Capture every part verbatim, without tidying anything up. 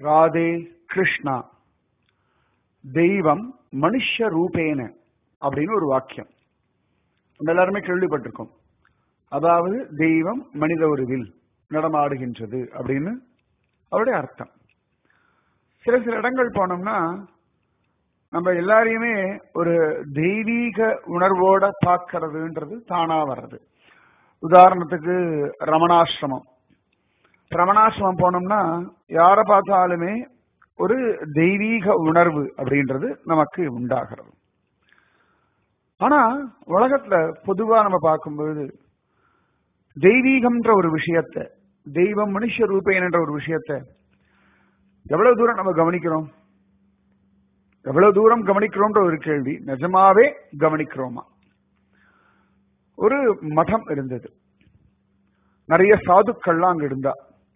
ராதே கிருஷ்ணா. தெய்வம் மனுஷ ரூபேன அப்படின்னு ஒரு வாக்கியம் நம்ம எல்லாருமே கேள்விப்பட்டிருக்கோம். அதாவது தெய்வம் மனித உருவில் நடமாடுகின்றது அப்படின்னு அவருடைய அர்த்தம். சில சில இடங்கள் போனோம்னா நம்ம எல்லாரையுமே ஒரு தெய்வீக உணர்வோட பார்க்கறதுன்றது தானா வர்றது. உதாரணத்துக்கு ரமணாசிரமம் ரமணாசிரமம் போனோம்னா யாரை பார்த்தாலுமே ஒரு தெய்வீக உணர்வு அப்படின்றது நமக்கு உண்டாகிறது. ஆனா உலகத்துல பொதுவா நம்ம பார்க்கும்போது தெய்வீகம்ன்ற ஒரு விஷயத்தை, தெய்வம் மனுஷ ரூபேன் என்ற ஒரு விஷயத்தை எவ்வளவு தூரம் நம்ம கவனிக்கிறோம், எவ்வளவு தூரம் கவனிக்கிறோம்ன்ற ஒரு கேள்வி. நிஜமாவே கவனிக்கிறோமா? ஒரு மடம் இருந்தது, நிறைய சாதுக்கள்லாம் அங்க இருந்தா.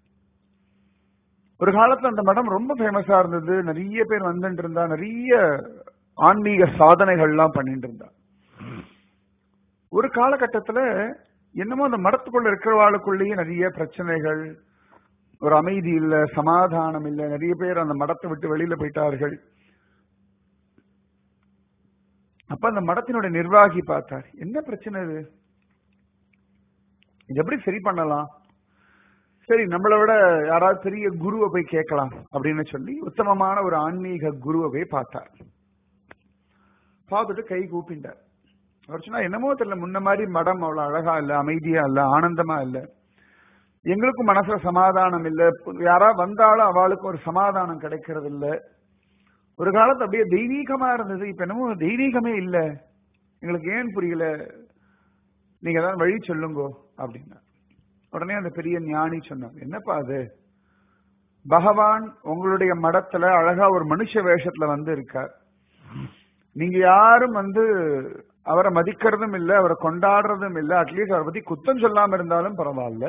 ஒரு காலத்துல அந்த மடம் ரொம்ப ஃபேமஸா இருந்தது, நிறைய பேர் வந்துட்டு இருந்தா, நிறைய ஆன்மீக சாதனைகள்லாம் பண்ணிட்டு இருந்தா. ஒரு காலகட்டத்துல என்னமோ அந்த மடத்துக்குள்ள இருக்கிறவாளுக்குள்ளேயே நிறைய பிரச்சனைகள், ஒரு அமைதி இல்ல, சமாதானம் இல்ல, நிறைய பேர் அந்த மடத்தை விட்டு வெளியில போயிட்டார்கள். அப்ப அந்த மடத்தினுடைய நிர்வாகி பார்த்தார், என்ன பிரச்சனை இது, இது எப்படி சரி பண்ணலாம், சரி நம்மளை விட யாராவது பெரிய குருவை போய் கேட்கலாம் அப்படின்னு சொல்லி உத்தமமான ஒரு ஆன்மீக குருவை போய் பார்த்தார். பார்த்துட்டு கை கூப்பிட்டார். அவர் சொன்னா, என்னமோ தெரியல, முன்ன மாதிரி மடம் அவ்வளவு அழகா இல்ல, அமைதியா இல்ல, ஆனந்தமா இல்ல, எங்களுக்கும் மனசுல சமாதானம் இல்ல, யாராவது வந்தாலும் அவளுக்கும் ஒரு சமாதானம் கிடைக்கிறது இல்ல. ஒரு காலத்து அப்படியே தெய்வீகமா இருந்தது, இப்ப என்னமோ தெய்வீகமே இல்ல, எங்களுக்கு ஏன் புரியல, நீங்க தான் வழி சொல்லுங்கோ அப்படின்னா. உடனே அந்த பெரிய ஞானி சொன்னார், என்னப்பா அது, பகவான் உங்களுடைய மடத்துல அழகா ஒரு மனுஷ வேஷத்துல வந்து இருக்கார், நீங்க யாரும் வந்து அவரை மதிக்கிறதும் இல்லை, அவரை கொண்டாடுறதும் இல்லை, அட்லீஸ்ட் அவரை பத்தி குத்தம் சொல்லாம இருந்தாலும் பரவாயில்ல,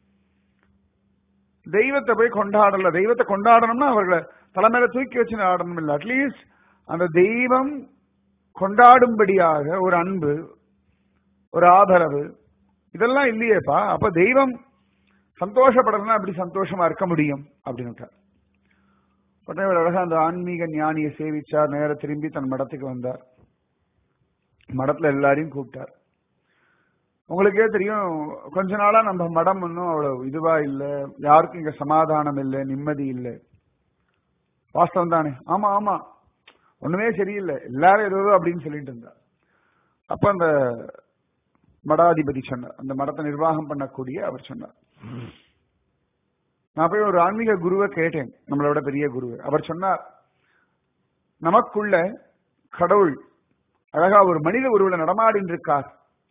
தெய்வத்தை போய் கொண்டாடல, தெய்வத்தை கொண்டாடணும்னா அவர்களை தலைமையில தூக்கி வச்சு ஆடணும் இல்லை, அட்லீஸ்ட் அந்த தெய்வம் கொண்டாடும்படியாக ஒரு அன்பு, ஒரு ஆதரவு, இதெல்லாம் இல்லையேப்பா, அப்ப தெய்வம் சந்தோஷப்படலாம், அப்படி சந்தோஷமா இருக்க முடியும் அப்படின்னு. உடனே ஒரு அழகா அந்த ஆன்மீக ஞானியை சேவிச்சார், நேர திரும்பி தன் மடத்துக்கு வந்தார். மடத்துல எல்லாரையும் கூப்பிட்டார். உங்களுக்கே தெரியும், கொஞ்ச நாளா நம்ம மடம் ஒன்றும் அவ்வளவு இதுவா இல்லை, யாருக்கும் இங்க சமாதானம் இல்லை, நிம்மதி இல்லை. வாஸ்தவம் தானே? ஆமா ஆமா, ஒண்ணுமே சரியில்லை, எல்லாரும் ஏதோ அப்படின்னு சொல்லிட்டு இருந்தார். அப்ப அந்த மடாதிபதி சொன்னார், அந்த மடத்தை நிர்வாகம் பண்ணக்கூடிய அவர் சொன்னார், நான் போய் ஒரு ஆன்மீக குருவை கேட்டேன், நம்மளோட பெரிய குருவை. அவர் சொன்னார், நமக்குள்ள கடவுள் அழகா ஒரு மனித உருவில நடமாடின்னு இருக்கார்,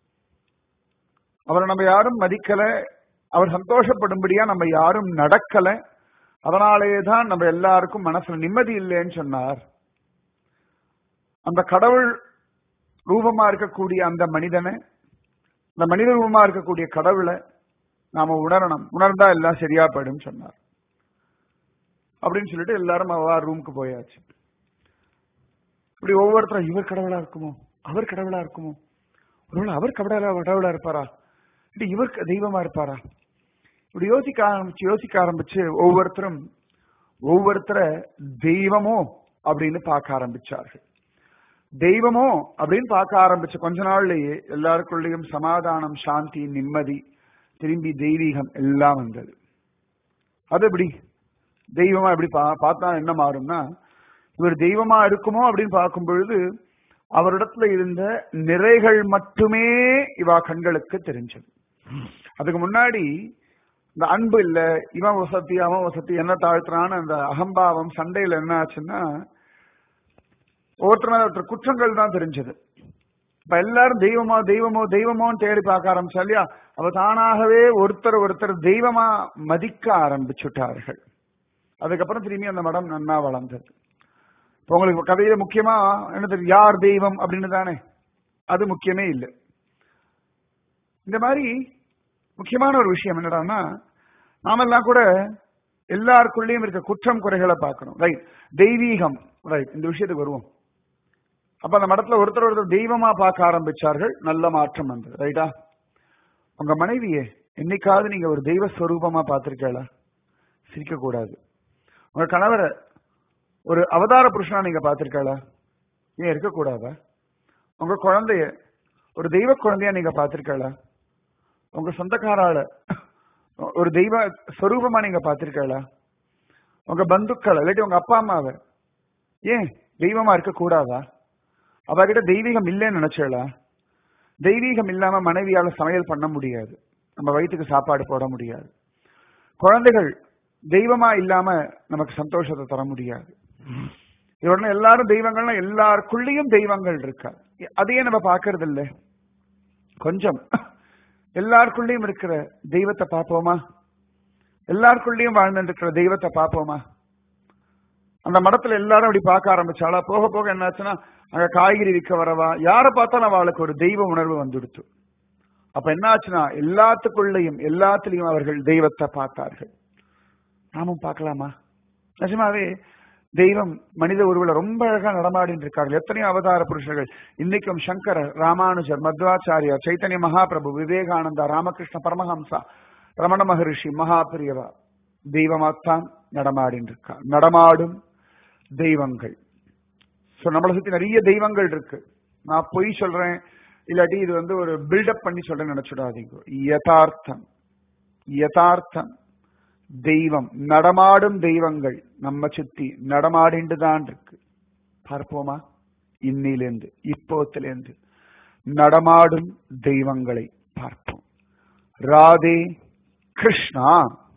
அவரை நம்ம யாரும் மதிக்கல, அவர் சந்தோஷப்படும்படியா நம்ம யாரும் நடக்கல, அதனாலேதான் நம்ம எல்லாருக்கும் மனசுல நிம்மதி இல்லைன்னு சொன்னார். அந்த கடவுள் ரூபமா இருக்கக்கூடிய அந்த மனிதனை, அந்த மனித ரூபமா இருக்கக்கூடிய கடவுளை நாம உணரணும், உணர்ந்தா எல்லாம் சரியா போயிடும் சொன்னார். அப்படின்னு சொல்லிட்டு எல்லாரும் அவர் ரூமுக்கு போயாச்சு. இப்படி ஒவ்வொருத்தரும் இவர் கடவுளா இருக்குமோ, அவர் கடவுளா இருக்குமோ, ஒருவேளை அவர் கடவுளா கடவுளா இருப்பாரா, இப்படி இவர் தெய்வமா இருப்பாரா, இப்படி யோசிக்க ஆரம்பிச்சு யோசிக்க ஆரம்பிச்சு ஒவ்வொருத்தரும் ஒவ்வொருத்தரை தெய்வமோ அப்படின்னு பார்க்க ஆரம்பிச்சார்கள். தெய்வமோ அப்படின்னு பார்க்க ஆரம்பிச்ச கொஞ்ச நாள்லயே எல்லாருக்குள்ளேயும் சமாதானம், சாந்தி, நிம்மதி, திரும்பி தெய்வீகம் எல்லாம் வந்தது. அது எப்படி தெய்வமா எப்படி பார்த்தா என்ன மாறும்னா, இவர் தெய்வமா இருக்குமோ அப்படின்னு பார்க்கும் பொழுது அவரிடத்துல இருந்த நிறைகள் மட்டுமே இவா கண்களுக்கு தெரிஞ்சது. அதுக்கு முன்னாடி இந்த அன்பு இல்ல, இவன் வசதி அவன் வசதி என்ன தாழ்த்துறான்னு அந்த அகம்பாவம் சண்டையில என்ன ஆச்சுன்னா ஒவ்வொருத்தர் ஒருத்தர் குற்றங்கள் தான் தெரிஞ்சது. இப்ப எல்லாரும் தெய்வமோ தெய்வமோ தெய்வமோன்னு தேடி பார்க்க ஆரம்பிச்சா இல்லையா, அவ தானாகவே ஒருத்தர் ஒருத்தர் தெய்வமா மதிக்க ஆரம்பிச்சுட்டார்கள். அதுக்கப்புறம் திரும்பி அந்த மடம் நன்னா வளர்ந்தது. இப்போ உங்களுக்கு கதையில முக்கியமா என்ன தெரியும், யார் தெய்வம் அப்படின்னு தானே, அது முக்கியமே இல்லை. இந்த மாதிரி முக்கியமான ஒரு விஷயம் என்னடான்னா, நாமெல்லாம் கூட எல்லாருக்குள்ளேயும் இருக்க குற்றம் குறைகளை பார்க்கணும். ரைட், தெய்வீகம், ரைட், இந்த விஷயத்துக்கு வருவோம். அப்ப அந்த மடத்துல ஒருத்தர் ஒருத்தர் தெய்வமா பார்க்க ஆரம்பிச்சார்கள், நல்ல மாற்றம் வந்தது. ரைட்டா? உங்க மனைவியே என்னைக்காவது நீங்க ஒரு தெய்வ ஸ்வரூபமா பார்த்திருக்கீங்களா? சிரிக்க கூடாது. உங்க கணவரை ஒரு அவதார புருஷனா நீங்க பார்த்திருக்கீங்களா? ஏன் இருக்கக்கூடாதா? உங்க குழந்தைய ஒரு தெய்வ குழந்தையா நீங்க பார்த்திருக்கீங்களா? உங்க சொந்தக்காரால ஒரு தெய்வ ஸ்வரூபமா நீங்க பார்த்திருக்கீங்களா? உங்க பந்துக்களை இல்லாட்டி உங்க அப்பா அம்மாவை ஏன் தெய்வமா இருக்க கூடாதா? அவகிட்ட தெய்வீகம் இல்லைன்னு நினைச்சா? தெய்வீகம் இல்லாம மனைவியால சமையல் பண்ண முடியாது, நம்ம வயிற்றுக்கு சாப்பாடு போட முடியாது. குழந்தைகள் தெய்வமா இல்லாம நமக்கு சந்தோஷத்தை தர முடியாது. இவருன்னு எல்லாரும் தெய்வங்கள்னா எல்லாருக்குள்ளேயும் தெய்வங்கள் இருக்கா, அதையே நம்ம பார்க்கறது இல்லை. கொஞ்சம் எல்லாருக்குள்ளேயும் இருக்கிற தெய்வத்தை பார்ப்போமா? எல்லாருக்குள்ளேயும் வாழ்ந்து இருக்கிற தெய்வத்தை பார்ப்போமா? அந்த மடத்துல எல்லாரும் அப்படி பார்க்க ஆரம்பிச்சாலா? போக போக என்னாச்சுன்னா அங்க காய்கறி விற்க வரவா யாரை பார்த்தாலும் அவளுக்கு ஒரு தெய்வ உணர்வு வந்துடுத்து. அப்ப என்ன ஆச்சுன்னா எல்லாத்துக்குள்ளேயும் எல்லாத்திலையும் அவர்கள் தெய்வத்தை பார்த்தார்கள். நாமும் பார்க்கலாமா? நிஜமாவே தெய்வம் மனித உருவில் ரொம்ப அழகா நடமாடின்னு இருக்கார்கள். எத்தனையோ அவதார புருஷர்கள் இன்னைக்கும் சங்கரர், ராமானுஜர், மத்வாச்சாரியா, சைத்தன்ய மகாபிரபு, விவேகானந்தா, ராமகிருஷ்ண பரமஹம்சா, ரமண மகரிஷி, மகாபிரியவா தெய்வமாத்தான் நடமாடின்னு இருக்கா. நடமாடும் தெய்வங்கள். நம்மளை சுத்தி நிறைய தெய்வங்கள் இருக்கு. நான் பொய் சொல்றேன் இல்லாட்டி இது வந்து ஒரு பில்டப் பண்ணி சொல்றேன்னு நினைச்சுடாதீங்க. யதார்த்தம் யதார்த்தம் தெய்வம், நடமாடும் தெய்வங்கள் நம்ம சுத்தி நடமாடிண்டு தான் இருக்கு. பார்ப்போமா? இன்னிலிருந்து இப்போத்திலிருந்து நடமாடும் தெய்வங்களை பார்ப்போம். ராதே கிருஷ்ணா.